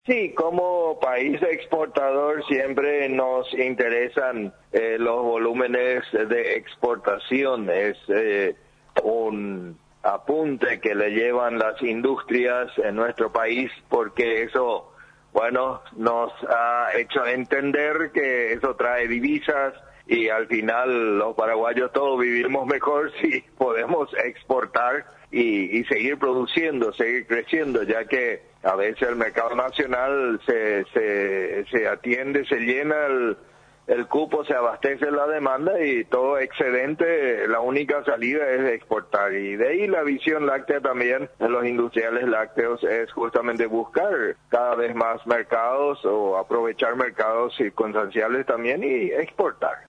Sí, como país exportador siempre nos interesan los volúmenes de exportación. Es un apunte que le llevan las industrias en nuestro país porque eso, bueno, nos ha hecho entender que eso trae divisas y al final los paraguayos todos vivimos mejor si podemos exportar y seguir produciendo, seguir creciendo, ya que a veces el mercado nacional se atiende, se llena el cupo, se abastece la demanda y todo excedente, la única salida es exportar. Y de ahí la visión láctea también de los industriales lácteos es justamente buscar cada vez más mercados o aprovechar mercados circunstanciales también y exportar.